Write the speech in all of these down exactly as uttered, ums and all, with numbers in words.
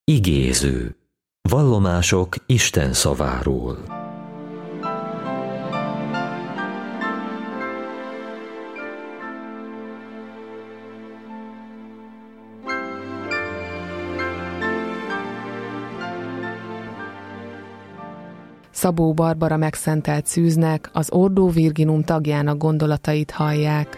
Igéző. Vallomások Isten szaváról. Szabó Barbara megszentelt szűznek, az Ordo Virginum tagjának gondolatait hallják.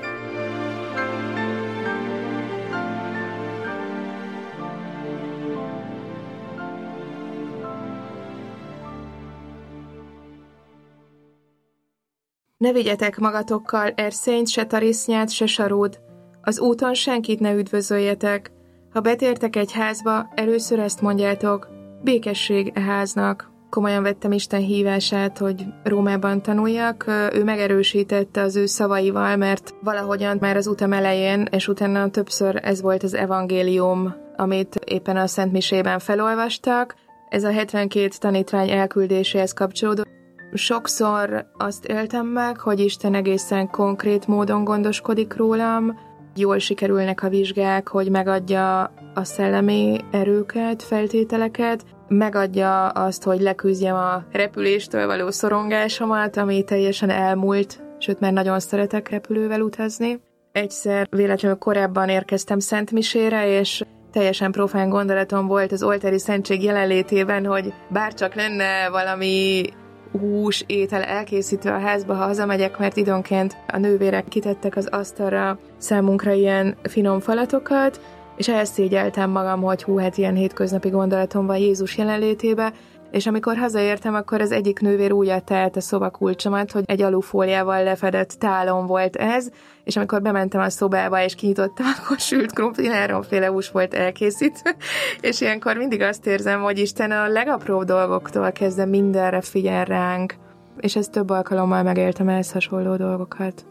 Ne vigyetek magatokkal erszényt, se tarisznyát, se sarót. Az úton senkit ne üdvözöljetek. Ha betértek egy házba, először ezt mondjátok: békesség e háznak. Komolyan vettem Isten hívását, hogy Rómában tanuljak. Ő megerősítette az ő szavaival, mert valahogyan már az utam elején, és utána többször ez volt az evangélium, amit éppen a Szent Misében felolvastak. Ez a hetvenkét tanítvány elküldéséhez kapcsolódó. Sokszor azt éltem meg, hogy Isten egészen konkrét módon gondoskodik rólam, jól sikerülnek a vizsgák, hogy megadja a szellemi erőket, feltételeket, megadja azt, hogy leküzdjem a repüléstől való szorongásomat, ami teljesen elmúlt, sőt, már nagyon szeretek repülővel utazni. Egyszer véletlenül korábban érkeztem szentmisére, és teljesen profán gondolatom volt az oltári szentség jelenlétében, hogy bárcsak lenne valami hús, étel elkészítve a házba, ha hazamegyek, mert időnként a nővérek kitettek az asztalra számunkra ilyen finom falatokat, és elszégyeltem magam, hogy hú, hát ilyen hétköznapi gondolatom van Jézus jelenlétébe, és amikor hazaértem, akkor az egyik nővér úgy adta át a szobakulcsomat, hogy egy alufóliával lefedett tálon volt ez, és amikor bementem a szobába és kinyitottam, akkor sült krumpli, háromféle hús volt elkészítve, és ilyenkor mindig azt érzem, hogy Isten a legapróbb dolgoktól kezdve mindenre figyel ránk, és ezt több alkalommal megéltem ehhez hasonló dolgokat.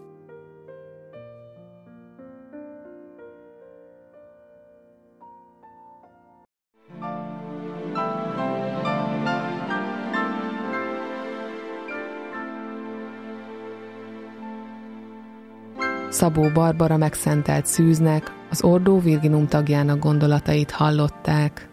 Szabó Barbara megszentelt szűznek, az Ordo Virginum tagjának gondolatait hallották.